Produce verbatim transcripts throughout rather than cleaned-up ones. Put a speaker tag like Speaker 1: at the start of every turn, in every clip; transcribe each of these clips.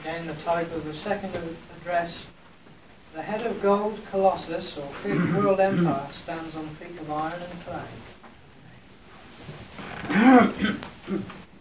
Speaker 1: Again, the title of the second address, The Head of Gold Colossus, or Fifth World Empire, stands on feet of iron and clay.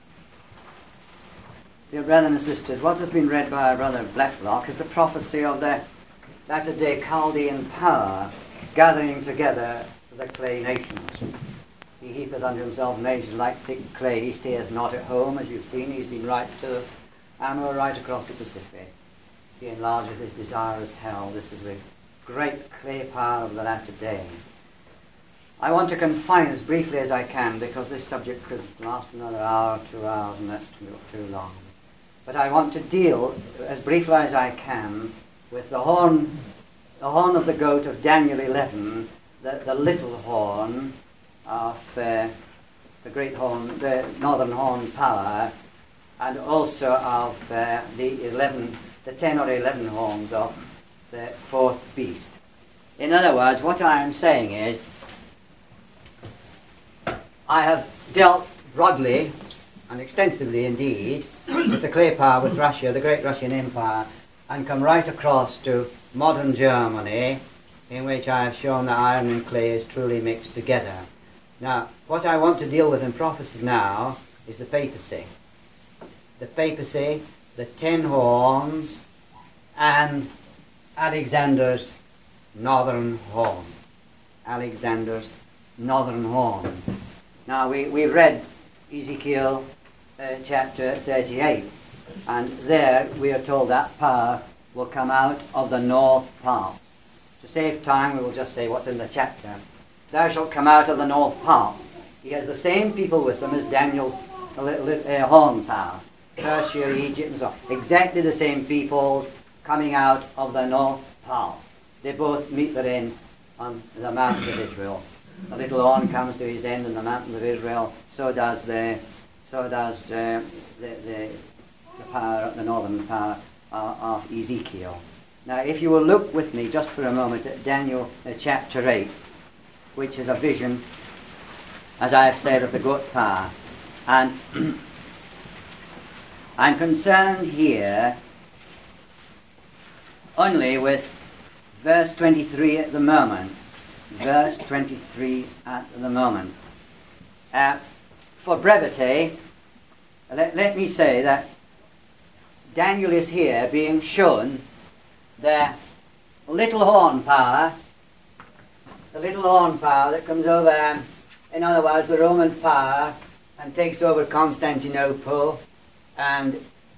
Speaker 2: Dear brothers and sisters, what has been read by our brother Blacklock is the prophecy of the latter-day Chaldean power gathering together the clay nations. He heapeth unto himself nations like thick clay. He stayeth not at home, as you've seen. He's been right to Amur, right across the Pacific. He enlargeth his desire as hell. This is the great clay power of the latter day. I want to confine as briefly as I can, because this subject could last another hour, two hours, and that's too, too long. But I want to deal as briefly as I can with the horn, the horn of the goat of Daniel eleven, the, the little horn of uh, the great horn, the northern horn power, and also of uh, the eleven, the ten or eleven horns of the fourth beast. In other words, what I am saying is, I have dealt broadly and extensively indeed with the clay power with Russia, the great Russian Empire, and come right across to modern Germany, in which I have shown that iron and clay is truly mixed together. Now, what I want to deal with in prophecy now is the papacy. The papacy, the ten horns, and Alexander's northern horn. Alexander's northern horn. Now, we, we read Ezekiel uh, chapter thirty-eight, and there we are told that power will come out of the north part. To save time, we will just say what's in the chapter. Thou shalt come out of the north part. He has the same people with them as Daniel's uh, uh, horn power. Persia, Egypt, and so on. Exactly the same peoples coming out of the north part. They both meet therein on the mountains of Israel. The little horn comes to his end in the mountains of Israel. So does the, so does uh, the, the the power, the northern power uh, of Ezekiel. Now, if you will look with me just for a moment at Daniel uh, chapter eight, which is a vision, as I have said, of the goat power, and I'm concerned here only with verse twenty-three at the moment. Verse twenty-three at the moment. Uh, for brevity, let, let me say that Daniel is here being shown the little horn power, the little horn power that comes over, um, in other words, the Roman power, and takes over Constantinople and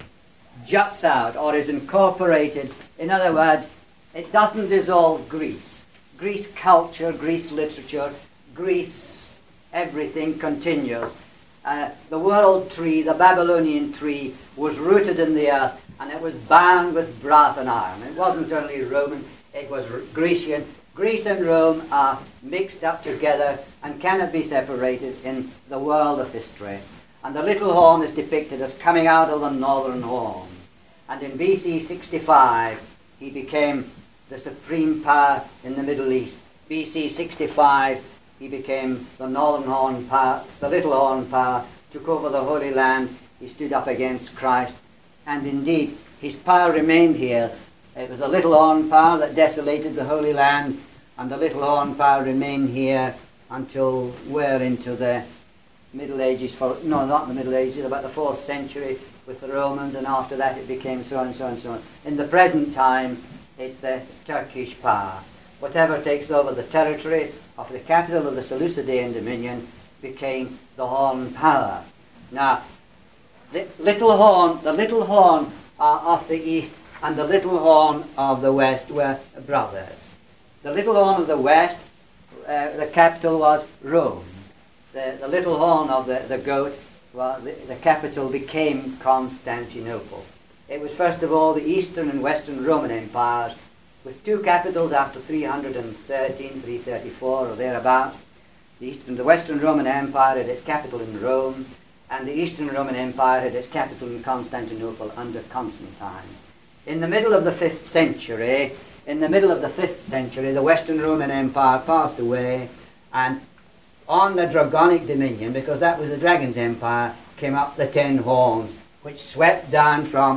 Speaker 2: juts out or is incorporated. In other words, it doesn't dissolve Greece. Greece culture, Greece literature, Greece everything continues. Uh, the world tree, the Babylonian tree, was rooted in the earth, and it was bound with brass and iron. It wasn't only Roman, it was Grecian. Greece and Rome are mixed up together and cannot be separated in the world of history. And the little horn is depicted as coming out of the northern horn. And in B C sixty-five, he became the supreme power in the Middle East. B C sixty-five, he became the northern horn power, the little horn power, took over the Holy Land. He stood up against Christ. And indeed, his power remained here. It was the little horn power that desolated the Holy Land, and the little horn power remained here until well into the Middle Ages. For, no, not the Middle Ages, about the fourth century with the Romans, and after that it became so and so and so on. In the present time, it's the Turkish power. Whatever takes over the territory of the capital of the Seleucidean dominion became the horn power. Now, the little horn, the little horn uh, of the east and the little horn of the west were brothers. The little horn of the west, uh, the capital was Rome. The, the little horn of the, the goat, well, the, the capital became Constantinople. It was first of all the Eastern and Western Roman empires, with two capitals after three thirteen, three thirty-four or thereabouts. The Eastern, the Western Roman Empire had its capital in Rome, and the Eastern Roman Empire had its capital in Constantinople under Constantine. In the middle of the fifth century, in the middle of the fifth century, the Western Roman Empire passed away, and on the Dragonic dominion, because that was the dragon's empire, came up the ten horns, which swept down from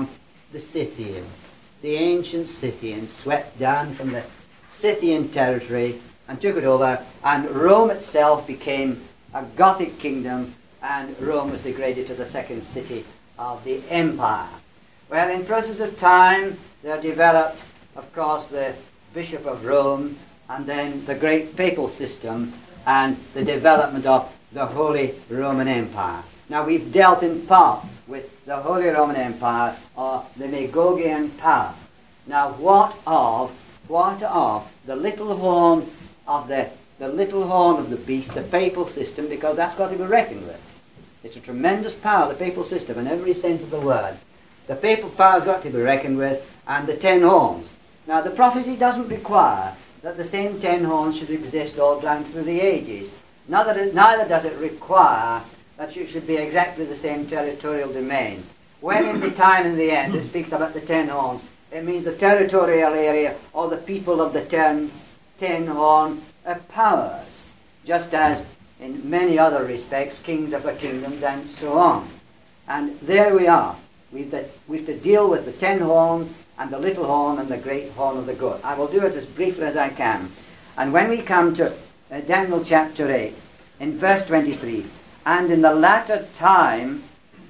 Speaker 2: the Scythians, the ancient Scythians, swept down from the Scythian territory and took it over, and Rome itself became a Gothic kingdom, and Rome was degraded to the second city of the empire. Well, in process of time, there developed, of course, the Bishop of Rome, and then the great papal system, and the development of the Holy Roman Empire. Now, we've dealt in part with the Holy Roman Empire, or the Merovingian power. Now, what of, what of the little horn of the, the little horn of the beast, the papal system, because that's got to be reckoned with. It's a tremendous power, the papal system, in every sense of the word. The papal power's got to be reckoned with, and the ten horns. Now, the prophecy doesn't require that the same ten horns should exist all down through the ages. Neither, neither does it require that you should be exactly the same territorial domain. When in the time in the end it speaks about the ten horns, it means the territorial area or the people of the ten, ten horn uh, powers, just as in many other respects, kings of the kingdoms and so on. And there we are. We've to, we've to deal with the ten horns and the little horn and the great horn of the goat. I will do it as briefly as I can. And when we come to uh, Daniel chapter eight, in verse twenty-three, and in the latter time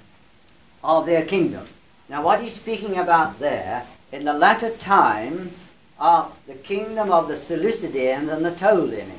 Speaker 2: of their kingdom. Now what he's speaking about there, in the latter time of the kingdom of the Seleucidians and the Ptolemies.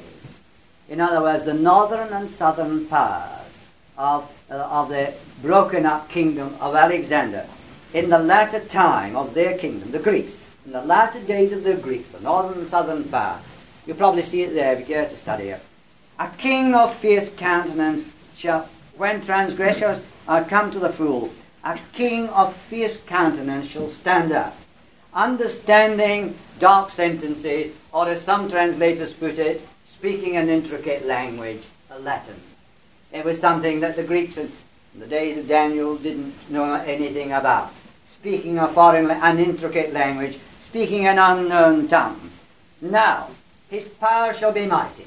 Speaker 2: In other words, the northern and southern powers of, uh, of the broken up kingdom of Alexander. In the latter time of their kingdom, the Greeks, in the latter days of the Greeks, the northern and southern power, you'll probably see it there if you care to study it. A king of fierce countenance shall, when transgressors are come to the fool, a king of fierce countenance shall stand up, understanding dark sentences, or as some translators put it, speaking an intricate language, a Latin. It was something that the Greeks in the days of Daniel didn't know anything about. Speaking a foreign, an intricate language, speaking an unknown tongue. Now, his power shall be mighty.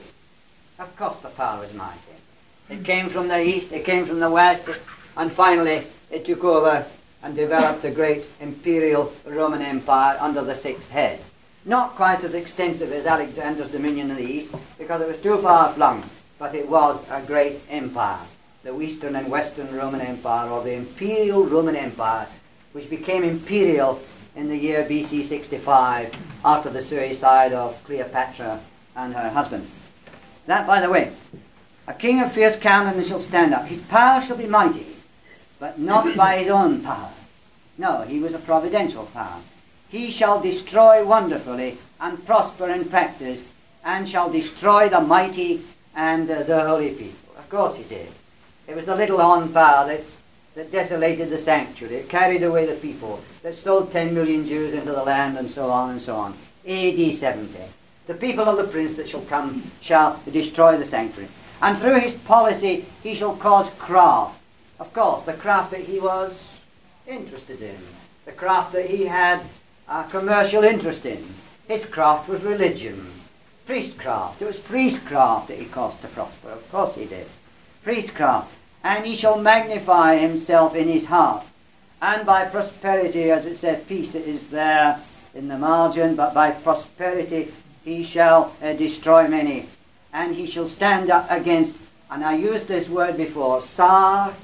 Speaker 2: Of course the power was mighty. It came from the east, it came from the west, and finally it took over and developed the great imperial Roman Empire under the sixth head. Not quite as extensive as Alexander's dominion in the east, because it was too far flung, but it was a great empire. The Eastern and Western Roman Empire, or the Imperial Roman Empire, which became imperial in the year B C sixty-five, after the suicide of Cleopatra and her husband. That, by the way, a king of fierce countenance shall stand up. His power shall be mighty, but not by his own power. No, he was a providential power. He shall destroy wonderfully and prosper in practice, and shall destroy the mighty and uh, the holy people. Of course he did. It was the little horn power that, that desolated the sanctuary. It carried away the people, that stole ten million Jews into the land, and so on and so on. A D seventy. The people of the prince that shall come shall destroy the sanctuary. And through his policy he shall cause craft. Of course, the craft that he was interested in. The craft that he had a commercial interest in. His craft was religion. Priestcraft. It was priestcraft that he caused to prosper. Of course he did. Priestcraft. And he shall magnify himself in his heart. And by prosperity, as it said, peace is there in the margin, but by prosperity he shall uh, destroy many. And he shall stand up against, and I used this word before, Sar,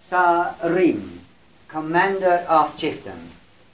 Speaker 2: Sarim, commander of chieftains.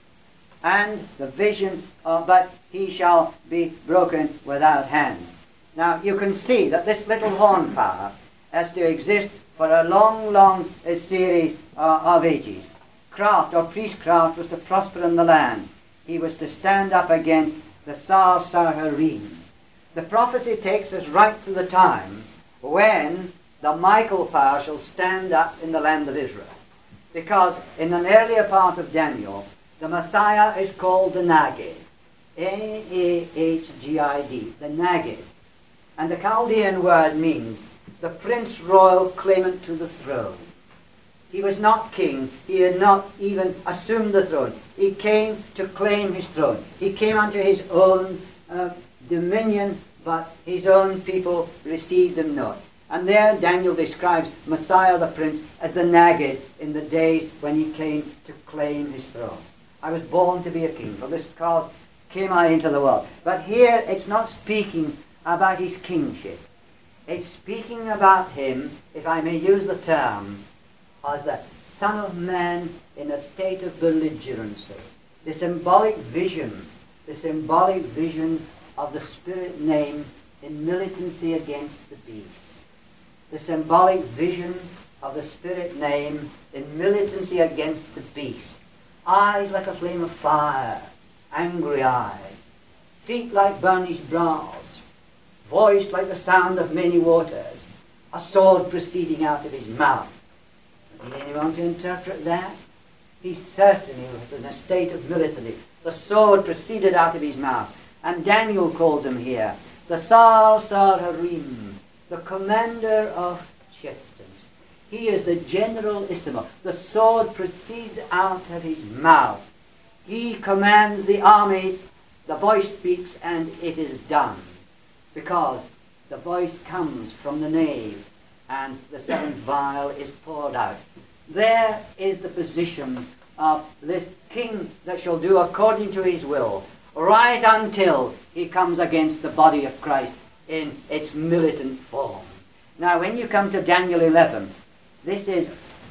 Speaker 2: And the vision, of, but he shall be broken without hand. Now you can see that this little horn power has to exist for a long, long uh, series uh, of ages. Craft or priestcraft was to prosper in the land. He was to stand up against the Sar Saharim. The prophecy takes us right to the time when the Michael power shall stand up in the land of Israel. Because in an earlier part of Daniel, the Messiah is called the Nagid. N A H G I D, the Nagid. And the Chaldean word means the prince royal claimant to the throne. He was not king. He had not even assumed the throne. He came to claim his throne. He came unto his own uh, dominion, but his own people received him not. And there Daniel describes Messiah the Prince as the Nagid in the days when he came to claim his throne. I was born to be a king. For this cause came I into the world. But here it's not speaking about his kingship. It's speaking about him, if I may use the term, as the Son of Man in a state of belligerency. The symbolic vision, the symbolic vision of the Spirit name in militancy against the beast. The symbolic vision of the Spirit name in militancy against the beast. Eyes like a flame of fire, angry eyes. Feet like burnished bronze. Voice like the sound of many waters. A sword proceeding out of his mouth. Did anyone to interpret that? He certainly was in a state of military. The sword proceeded out of his mouth. And Daniel calls him here the Sar Sar Harim, the commander of chieftains. He is the general Ismael. The sword proceeds out of his mouth. He commands the armies. The voice speaks and it is done. Because the voice comes from the nave and the seventh vial is poured out. There is the position of this king that shall do according to his will, right until he comes against the body of Christ in its militant form. Now when you come to Daniel eleven, this is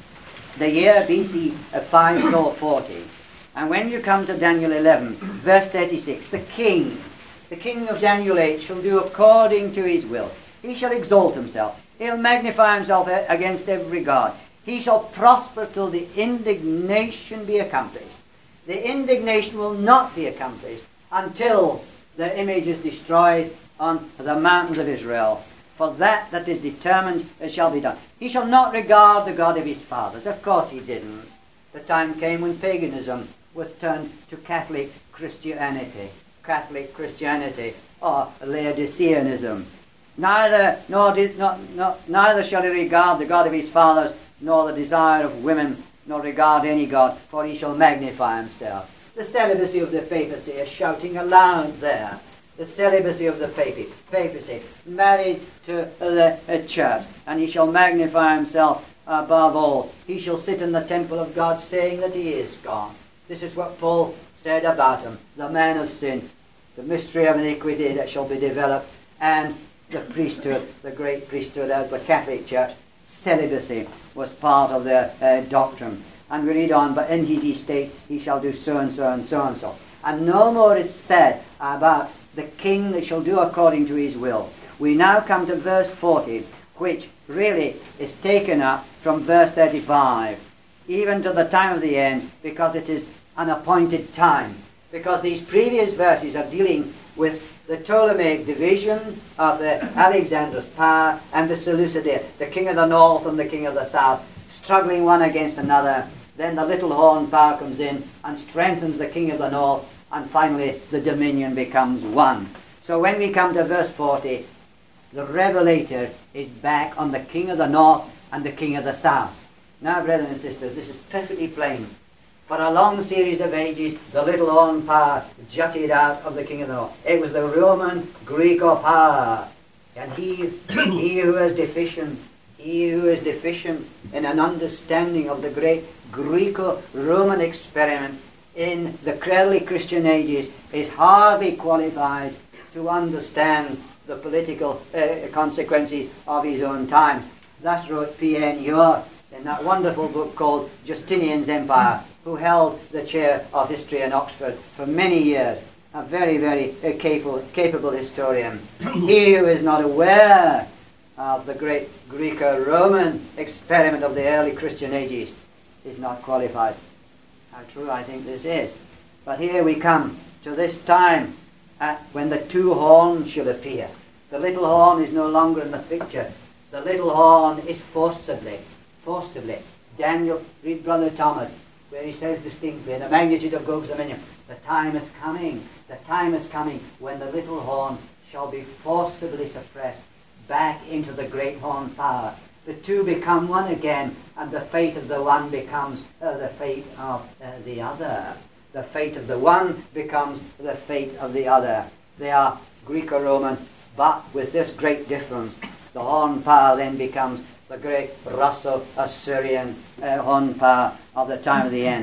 Speaker 2: the year B C five forty, and when you come to Daniel eleven, verse thirty-six, the king, the king of Daniel eight shall do according to his will. He shall exalt himself. He'll magnify himself against every god. He shall prosper till the indignation be accomplished. The indignation will not be accomplished until the image is destroyed on the mountains of Israel. For that that is determined, it shall be done. He shall not regard the God of his fathers. Of course he didn't. The time came when paganism was turned to Catholic Christianity. Catholic Christianity or Laodiceanism. Neither, nor did, not, not, neither shall he regard the God of his fathers, nor the desire of women, nor regard any God, for he shall magnify himself. The celibacy of the papacy is shouting aloud there. The celibacy of the papacy, papacy married to the uh, church, and he shall magnify himself above all. He shall sit in the temple of God, saying that he is God. This is what Paul said about him, the man of sin, the mystery of iniquity that shall be developed, and the priesthood, the great priesthood of the Catholic Church. Celibacy was part of their uh, doctrine. And we read on, but in his estate he shall do so and so and so and so. And no more is said about the king that shall do according to his will. We now come to verse forty, which really is taken up from verse thirty-five, even to the time of the end, because it is an appointed time. Because these previous verses are dealing with the Ptolemaic division of the Alexander's power and the Seleucidae, the king of the north and the king of the south, struggling one against another. Then the little horn power comes in and strengthens the king of the north, and finally the dominion becomes one. So when we come to verse forty, the revelator is back on the king of the north and the king of the south. Now, brothers and sisters, this is perfectly plain. For a long series of ages, the little horn power jutted out of the king of the north. It was the Roman Greco power. And he, he who is deficient, he who is deficient in an understanding of the great Greco-Roman experiment in the early Christian ages is hardly qualified to understand the political uh, consequences of his own time. Thus wrote P N York in that wonderful book called Justinian's Empire, who held the chair of history in Oxford for many years, a very, very uh, capable, capable historian. He who is not aware of the great Greco-Roman experiment of the early Christian ages is not qualified. How true I think this is. But here we come to this time at when the two horns shall appear. The little horn is no longer in the picture. The little horn is forcibly, forcibly. Daniel, read Brother Thomas, where he says distinctly, the magnitude of Gog's dominion, the time is coming, the time is coming when the little horn shall be forcibly suppressed back into the great horn power. The two become one again, and the fate of the one becomes uh, the fate of uh, the other. The fate of the one becomes the fate of the other. They are Greco-Roman, but with this great difference. The horn power then becomes the great Russo-Assyrian uh, horn power of the time of the end.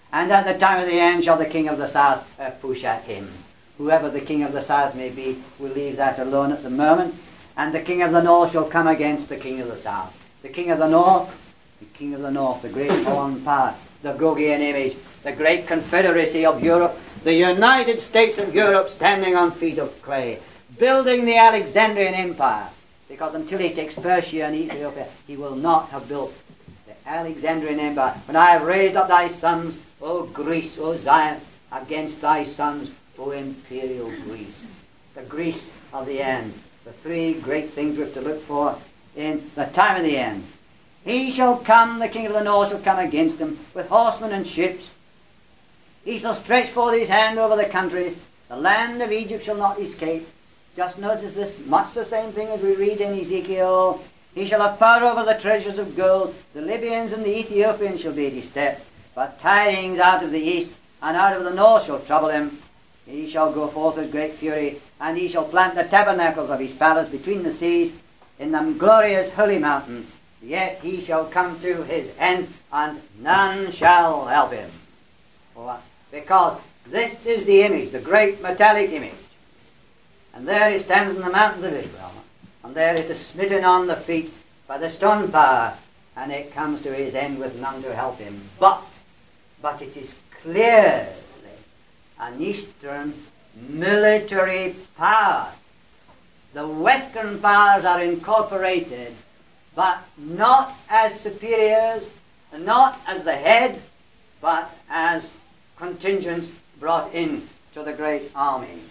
Speaker 2: And at the time of the end shall the king of the south uh, push at him. Whoever the king of the south may be, we'll leave that alone at the moment. And the king of the north shall come against the king of the south. The king of the north, the king of the north, the great horn power, the Gogian image, the great confederacy of Europe, the United States of Europe standing on feet of clay, building the Alexandrian Empire. Because until he takes Persia and Ethiopia, he will not have built the Alexandrian Empire. When I have raised up thy sons, O Greece, O Zion, against thy sons, O imperial Greece. The Greece of the end. The three great things we have to look for in the time of the end. He shall come, the king of the north shall come against him, with horsemen and ships. He shall stretch forth his hand over the countries. The land of Egypt shall not escape. Just notice this, much the same thing as we read in Ezekiel. He shall have power over the treasures of gold. The Libyans and the Ethiopians shall be at his step. But tidings out of the east and out of the north shall trouble him. He shall go forth with great fury, and he shall plant the tabernacles of his palace between the seas in the glorious holy mountain. Yet he shall come to his end, and none shall help him. What? Because this is the image, the great metallic image. And there it stands in the mountains of Israel. And there it is smitten on the feet by the stone power, and it comes to his end with none to help him. But, but it is clearly an Eastern military power. The Western powers are incorporated, but not as superiors, not as the head, but as contingents brought in to the great army.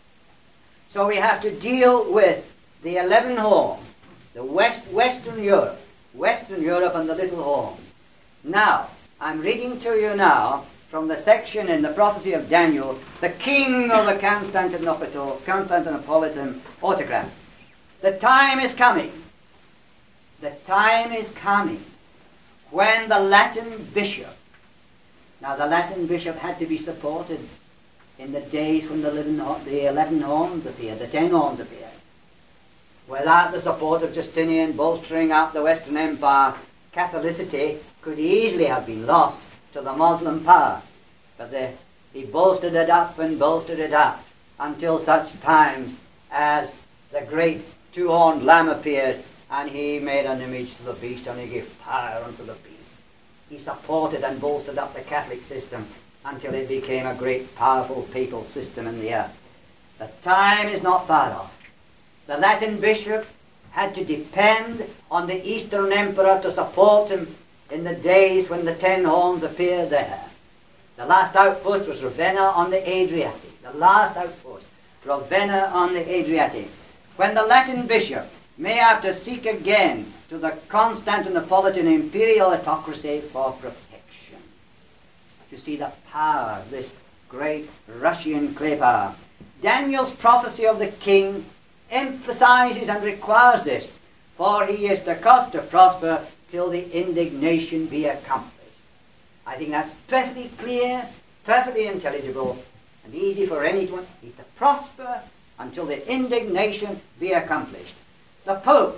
Speaker 2: So we have to deal with the eleven horns, the West, Western Europe, Western Europe and the little horn. Now, I'm reading to you now from the section in the prophecy of Daniel, the king of the Constantinople, Constantinopolitan autocrat. The time is coming. The time is coming when the Latin bishop, now the Latin bishop had to be supported in the days when the eleven, the eleven horns appeared, the ten horns appeared. Without the support of Justinian bolstering up the Western Empire, Catholicity could easily have been lost to the Muslim power. But the, he bolstered it up and bolstered it up until such times as the great two-horned lamb appeared, and he made an image to the beast, and he gave power unto the beast. He supported and bolstered up the Catholic system until it became a great powerful papal system in the earth. The time is not far off. The Latin bishop had to depend on the Eastern emperor to support him in the days when the ten horns appeared there. The last outpost was Ravenna on the Adriatic. The last outpost, Ravenna on the Adriatic. When the Latin bishop may have to seek again to the Constantinopolitan imperial autocracy for protection. To see the power of this great Russian clay power. Daniel's prophecy of the king emphasizes and requires this, for he is to cause to prosper till the indignation be accomplished. I think that's perfectly clear, perfectly intelligible, and easy for anyone. He's to prosper until the indignation be accomplished. The Pope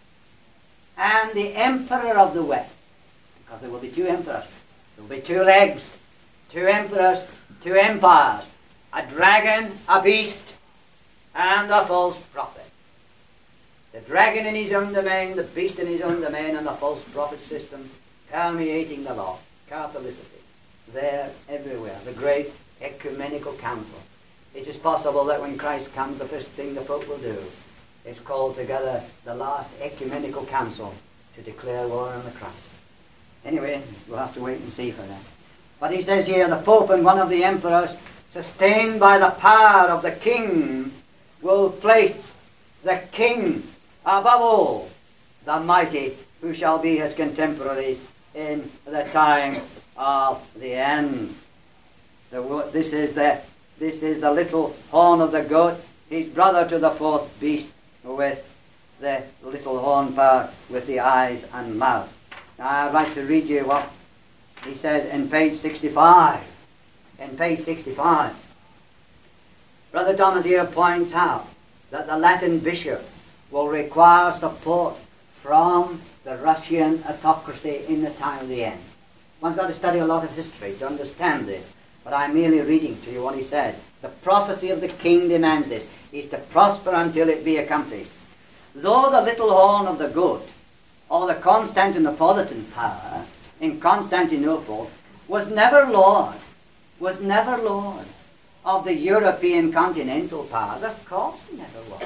Speaker 2: and the Emperor of the West, because there will be two emperors, there will be two legs, two emperors, two empires, a dragon, a beast, and a false prophet. The dragon in his own domain, the beast in his own domain, and the false prophet system permeating the law. Catholicity. There, everywhere. The great ecumenical council. It is possible that when Christ comes, the first thing the Pope will do is call together the last ecumenical council to declare war on the Christ. Anyway, we'll have to wait and see for that. But he says here, the Pope and one of the emperors, sustained by the power of the king, will place the king above all the mighty, who shall be his contemporaries in the time of the end. The, this is the this is the little horn of the goat, his brother to the fourth beast, with the little horn power with the eyes and mouth. Now I'd like to read you what he says in page sixty-five. In page sixty-five, Brother Thomas here points out that the Latin bishop will require support from the Russian autocracy in the time of the end. One's got to study a lot of history to understand this. But I'm merely reading to you what he says. The prophecy of the king demands this, is to prosper until it be accomplished. Though the little horn of the goat, or the Constantinopolitan power in Constantinople, was never Lord, was never Lord of the European continental powers, of course never Lord.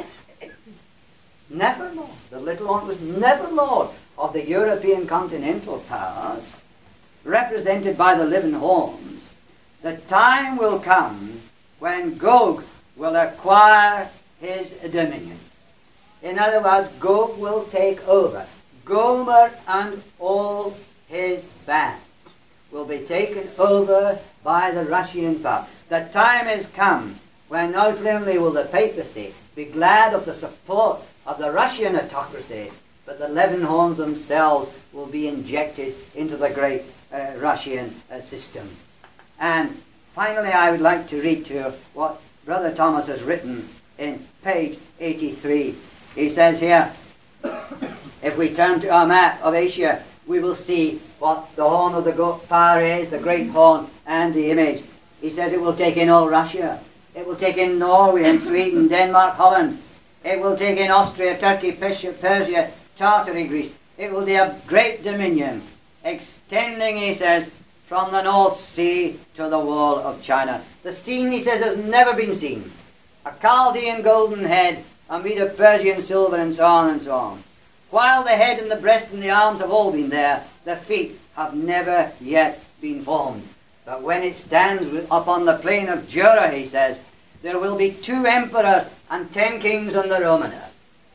Speaker 2: Never Lord. The little horn was never Lord of the European continental powers, represented by the living horns. The time will come when Gog will acquire his dominion. In other words, Gog will take over. Gomer and all his bands will be taken over by the Russian power. The time has come when not only will the papacy be glad of the support of the Russian autocracy, but the living horns themselves will be injected into the great uh, Russian uh, system. And finally, I would like to read to you what Brother Thomas has written in page eighty-three. He says here, if we turn to our map of Asia, we will see what the horn of the goat power is, the great horn and the image. He says it will take in all Russia. It will take in Norway and Sweden, Denmark, Holland. It will take in Austria, Turkey, Persia, Tartary, Greece. It will be a great dominion, extending, he says, from the North Sea to the wall of China. The scene, he says, has never been seen. A Chaldean golden head, a Medo-Persian silver, and so on and so on. While the head and the breast and the arms have all been there, the feet have never yet been formed. But when it stands upon the plain of Jura, he says, there will be two emperors and ten kings on the Roman earth.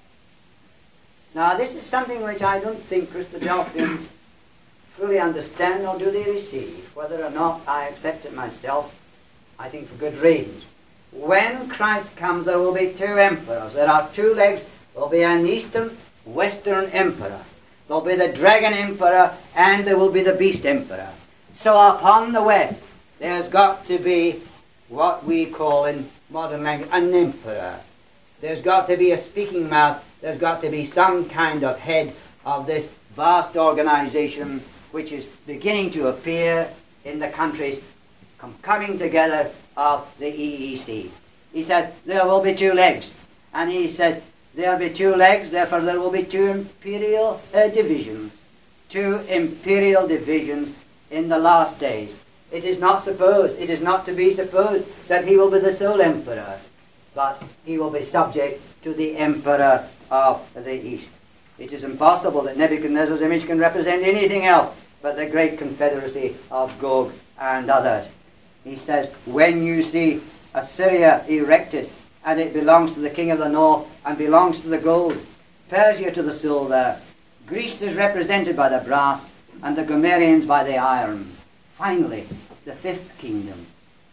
Speaker 2: Now, this is something which I don't think Christadelphians fully understand, nor do they receive. Whether or not I accept it myself, I think for good reasons. When Christ comes, there will be two emperors. There are two legs. There will be an eastern, western emperor. There will be the dragon emperor, and there will be the beast emperor. So upon the west, there's got to be what we call in modern language an emperor. There's got to be a speaking mouth. There's got to be some kind of head of this vast organization which is beginning to appear in the countries com- coming together of the E E C. He says there will be two legs, and he says there will be two legs, therefore there will be two imperial uh, divisions, two imperial divisions in the last days. It is not supposed, it is not to be supposed that he will be the sole emperor, but he will be subject to the emperor of the East. It is impossible that Nebuchadnezzar's image can represent anything else but the great confederacy of Gog and others. He says, when you see Assyria erected, and it belongs to the king of the north, and belongs to the gold, Persia to the silver, Greece is represented by the brass, and the Gomerians by the iron. Finally, the fifth kingdom.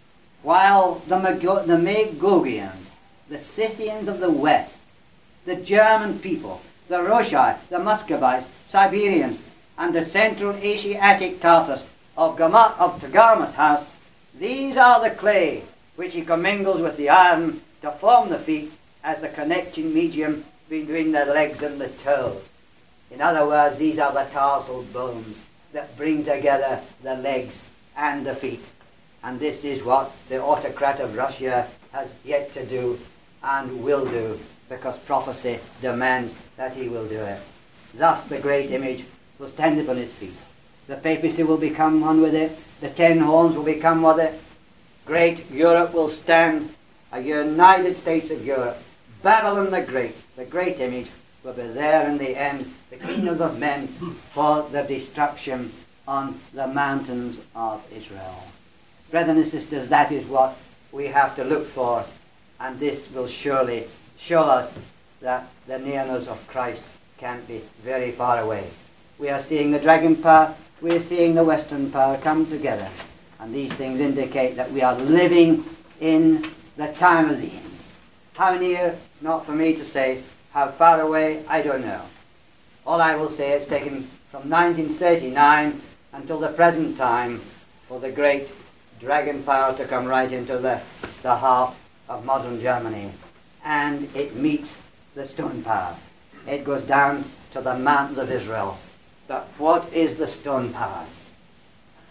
Speaker 2: While the, Mag- the Magogians, the Scythians of the west, the German people, the Roshai, the Muscovites, Siberians, and the Central Asiatic Tartars of, Gama- of Tagarma's house, these are the clay which he commingles with the iron to form the feet as the connecting medium between the legs and the toes. In other words, these are the tarsal bones that bring together the legs and the feet. And this is what the autocrat of Russia has yet to do and will do, because prophecy demands that he will do it. Thus the great image will stand upon his feet. The papacy will become one with it. The ten horns will become with it. Great Europe will stand, a United States of Europe. Babylon the Great, the great image, will be there in the end, the kingdom of men, for the destruction on the mountains of Israel. Brethren and sisters, that is what we have to look for, and this will surely show us that the nearness of Christ can't be very far away. We are seeing the dragon power, we are seeing the western power come together, and these things indicate that we are living in the time of the end. How near, not for me to say. How far away, I don't know. All I will say is taken from nineteen thirty-nine until the present time for the great dragon power to come right into the, the heart of modern Germany. And it meets the stone power. It goes down to the mountains of Israel. But what is the stone power?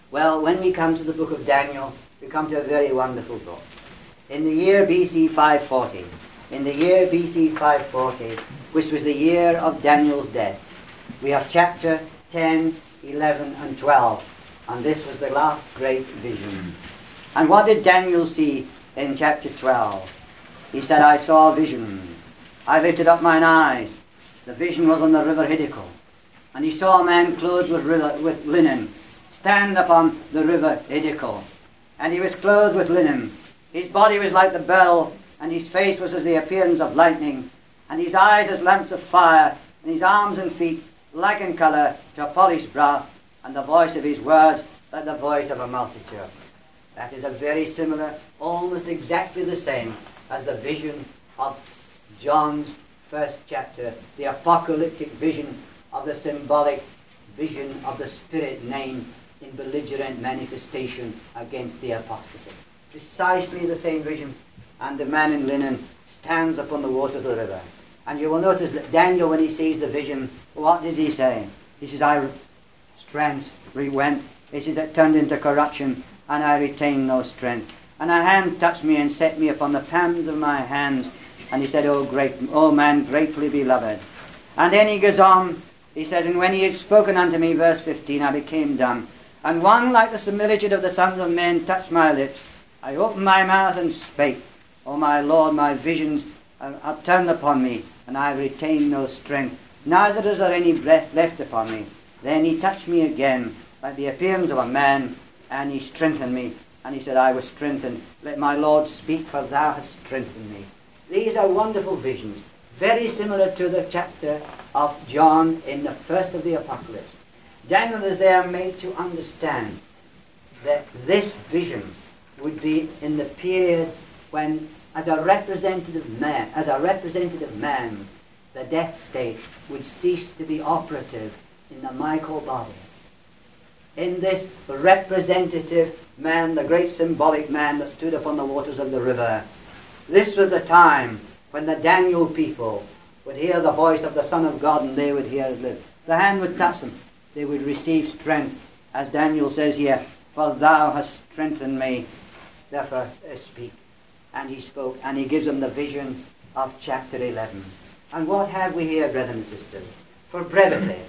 Speaker 2: Well, when we come to the book of Daniel, we come to a very wonderful book. In the year B C five forty, in the year B C five forty, which was the year of Daniel's death, we have chapter ten, eleven, and twelve, and this was the last great vision. And what did Daniel see in chapter twelve? He said, I saw a vision. I lifted up mine eyes. The vision was on the river Hiddekel. And he saw a man clothed with, river, with linen stand upon the river Hiddekel. And he was clothed with linen. His body was like the beryl, and his face was as the appearance of lightning, and his eyes as lamps of fire, and his arms and feet like in colour to polished brass, and the voice of his words like the voice of a multitude. That is a very similar, almost exactly the same as the vision of John's first chapter, the apocalyptic vision of the symbolic vision of the Spirit named in belligerent manifestation against the apostasy. Precisely the same vision. And the man in linen stands upon the waters of the river. And you will notice that Daniel, when he sees the vision, what does he say? He says, I strength re-went. He says, it turned into corruption, and I retained no strength. And a hand touched me and set me upon the palms of my hands. And he said, O great, O man, greatly beloved. And then he goes on, he says, and when he had spoken unto me, verse fifteen, I became dumb. And one like the similitude of the sons of men touched my lips. I opened my mouth and spake. O my Lord, my visions have turned upon me, and I have retained no strength. Neither is there any breath left upon me. Then he touched me again, like the appearance of a man, and he strengthened me. And he said, I was strengthened. Let my Lord speak, for thou hast strengthened me. These are wonderful visions, very similar to the chapter of John in the first of the Apocalypse. Daniel is there made to understand that this vision would be in the period when, as a representative man, as a representative man, the death state would cease to be operative in the Michael body. In this representative man, the great symbolic man that stood upon the waters of the river, this was the time when the Daniel people would hear the voice of the Son of God, and they would hear it live. The hand would touch them. They would receive strength, as Daniel says here, for thou hast strengthened me, therefore speak. And he spoke, and he gives them the vision of chapter eleven. And what have we here, brethren and sisters? For brevity,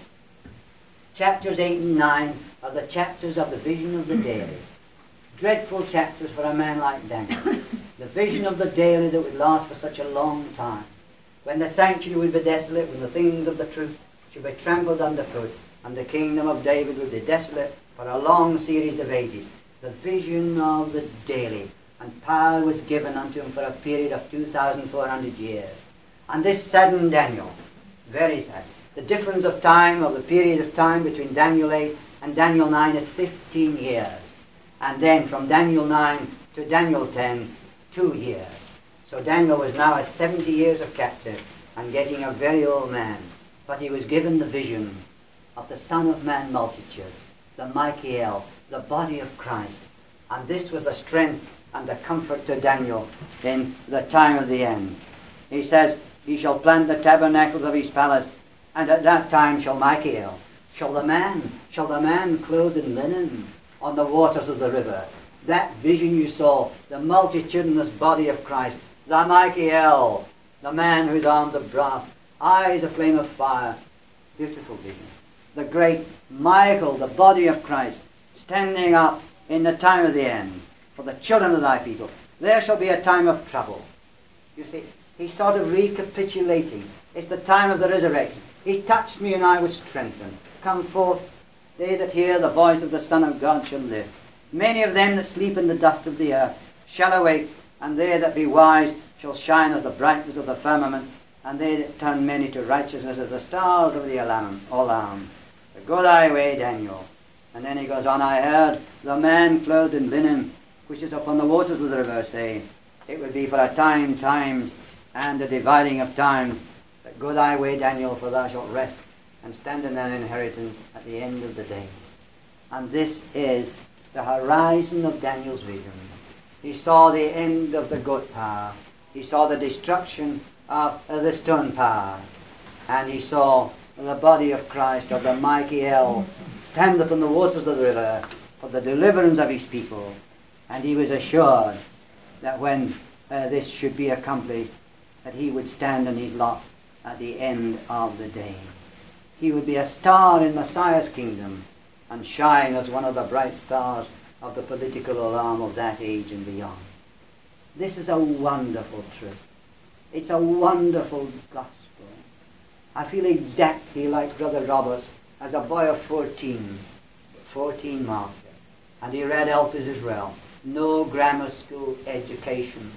Speaker 2: chapters eight and nine are the chapters of the vision of the daily. Dreadful chapters for a man like Daniel. The vision of the daily that would last for such a long time. When the sanctuary would be desolate, when the things of the truth should be trampled underfoot, and the kingdom of David would be desolate for a long series of ages. The vision of the daily. And power was given unto him for a period of two thousand four hundred years. And this saddened Daniel. Very sad. The difference of time, of the period of time between Daniel eight and Daniel nine is fifteen years. And then from Daniel nine to Daniel ten, two years. So Daniel was now at seventy years of captive and getting a very old man. But he was given the vision of the Son of Man multitude, the Michael, the body of Christ. And this was the strength and the comfort to Daniel in the time of the end. He says, he shall plant the tabernacles of his palace, and at that time shall Michael, shall the man, shall the man clothed in linen on the waters of the river. That vision you saw, the multitudinous body of Christ, the Michael, the man whose arms are brass, eyes a flame of fire. Beautiful vision. The great Michael, the body of Christ, standing up in the time of the end for the children of thy people. There shall be a time of trouble. You see, he's sort of recapitulating. It's the time of the resurrection. He touched me and I was strengthened. Come forth, they that hear the voice of the Son of God shall live. Many of them that sleep in the dust of the earth shall awake, and they that be wise shall shine as the brightness of the firmament, and they that turn many to righteousness as the stars of the alarm. alarm. Go thy way, Daniel. And then he goes on, I heard the man clothed in linen, which is upon the waters of the river, say, it will be for a time, times, and a dividing of times. But go thy way, Daniel, for thou shalt rest, and stand in thine inheritance at the end of the day. And this is the horizon of Daniel's vision. He saw the end of the goat power. He saw the destruction of the stone power. And he saw the body of Christ, of the Michael, stand upon the waters of the river, for the deliverance of his people, and he was assured that when uh, this should be accomplished, that he would stand in his lot at the end of the day. He would be a star in Messiah's kingdom and shine as one of the bright stars of the political alarm of that age and beyond. This is a wonderful truth. It's a wonderful gospel. I feel exactly like Brother Roberts as a boy of fourteen, fourteen marked, and he read Elpis Israel. No grammar school education.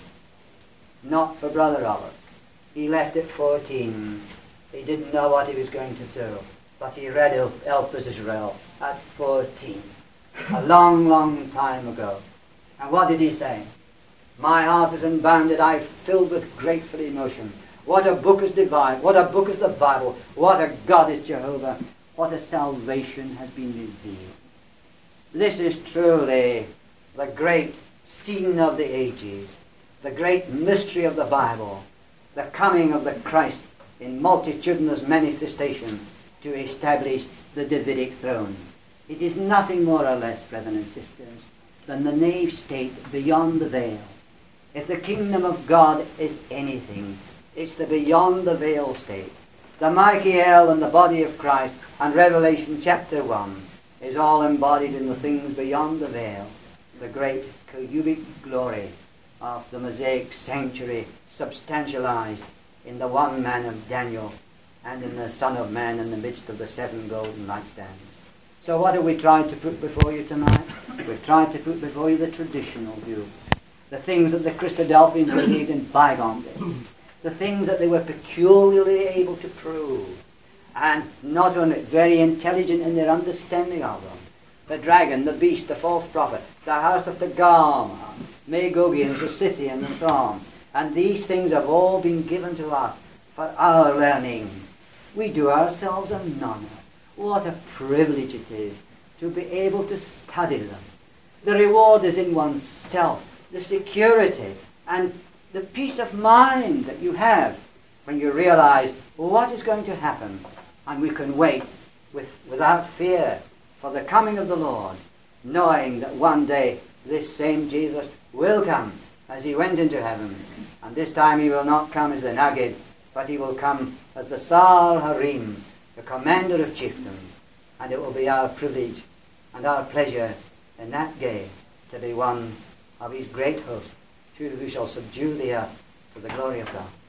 Speaker 2: Not for Brother Roberts. He left at fourteen. He didn't know what he was going to do, but he read El- Elpis Israel at fourteen. A long, long time ago. And what did he say? My heart is unbounded, I filled with grateful emotion. What a book is divine, what a book is the Bible, what a God is Jehovah, what a salvation has been revealed. This is truly the great scene of the ages, the great mystery of the Bible, the coming of the Christ in multitudinous manifestation to establish the Davidic throne. It is nothing more or less, brethren and sisters, than the nave state beyond the veil. If the kingdom of God is anything, it's the beyond the veil state. The Michael and the body of Christ and Revelation chapter one is all embodied in the things beyond the veil, the great cubic glory of the Mosaic sanctuary substantialized in the one man of Daniel and in the Son of Man in the midst of the seven golden lampstands. So what have we tried to put before you tonight? We've tried to put before you the traditional views, the things that the Christadelphians believed in bygone days, the things that they were peculiarly able to prove, and not only very intelligent in their understanding of them. The dragon, the beast, the false prophet, the house of the Gama, Magogians, the Scythians, and so on. And these things have all been given to us for our learning. We do ourselves an honor. What a privilege it is to be able to study them. The reward is in oneself, the security and the peace of mind that you have when you realize what is going to happen, and we can wait with, without fear for the coming of the Lord, knowing that one day this same Jesus will come as he went into heaven, and this time he will not come as the Nagid, but he will come as the Sar Harim, the commander of chieftains, and it will be our privilege and our pleasure in that day to be one of his great host, who shall subdue the earth for the glory of God.